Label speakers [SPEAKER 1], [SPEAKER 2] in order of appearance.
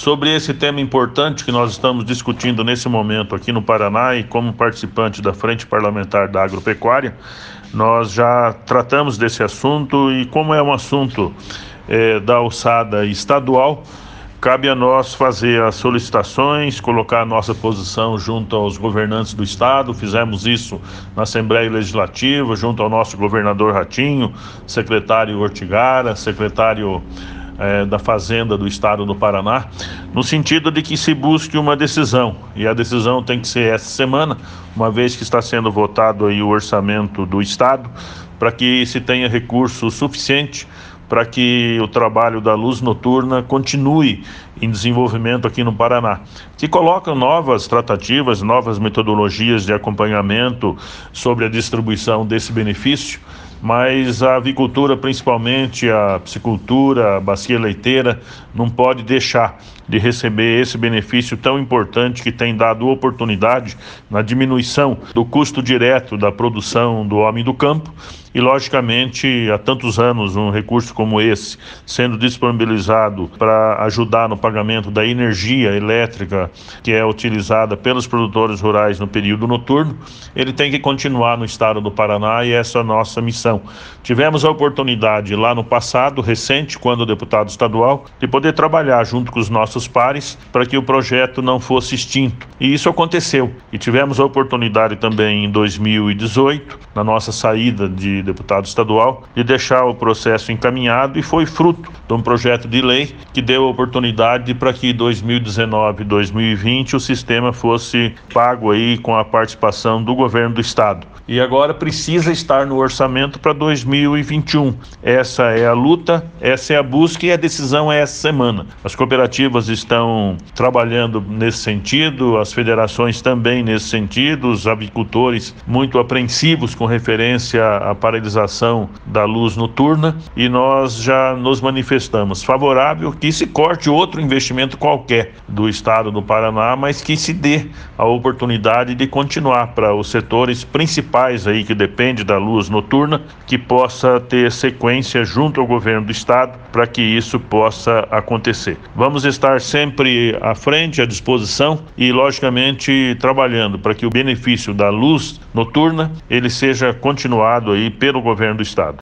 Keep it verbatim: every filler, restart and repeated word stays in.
[SPEAKER 1] sobre esse tema importante que nós estamos discutindo nesse momento aqui no Paraná e como participante da Frente Parlamentar da Agropecuária, nós já tratamos desse assunto e como é um assunto é, da alçada estadual, cabe a nós fazer as solicitações, colocar a nossa posição junto aos governantes do Estado. Fizemos isso na Assembleia Legislativa, junto ao nosso governador Ratinho, secretário Ortigara, secretário eh, da Fazenda do Estado do Paraná, no sentido de que se busque uma decisão. E a decisão tem que ser essa semana, uma vez que está sendo votado aí o orçamento do Estado, para que se tenha recurso suficiente para que o trabalho da luz noturna continue em desenvolvimento aqui no Paraná, que coloca novas tratativas, novas metodologias de acompanhamento sobre a distribuição desse benefício, mas a avicultura, principalmente a piscicultura, a bacia leiteira, não pode deixar de receber esse benefício tão importante que tem dado oportunidade na diminuição do custo direto da produção do homem do campo e, logicamente, há tantos anos um recurso como esse sendo disponibilizado para ajudar no pagamento da energia elétrica que é utilizada pelos produtores rurais no período noturno, ele tem que continuar no estado do Paraná e essa é a nossa missão. Tivemos a oportunidade lá no passado, recente, quando deputado estadual, de poder trabalhar junto com os nossos pares para que o projeto não fosse extinto. E isso aconteceu. E tivemos a oportunidade também em dois mil e dezoito, na nossa saída de deputado estadual, de deixar o processo encaminhado e foi fruto de um projeto de lei que deu a oportunidade para que em dois mil e dezenove e dois mil e vinte o sistema fosse pago aí com a participação do governo do estado. E agora precisa estar no orçamento para dois mil e vinte e um. Essa é a luta, essa é a busca e a decisão é essa semana. As cooperativas estão trabalhando nesse sentido, as federações também nesse sentido, os avicultores muito apreensivos com referência à paralisação da luz noturna e nós já nos manifestamos favorável que se corte outro investimento qualquer do estado do Paraná, mas que se dê a oportunidade de continuar para os setores principais aí que depende da luz noturna, que possa ter sequência junto ao governo do estado para que isso possa acontecer. Vamos estar sempre à frente, à disposição e logicamente trabalhando para que o benefício da luz noturna ele seja continuado aí pelo governo do estado.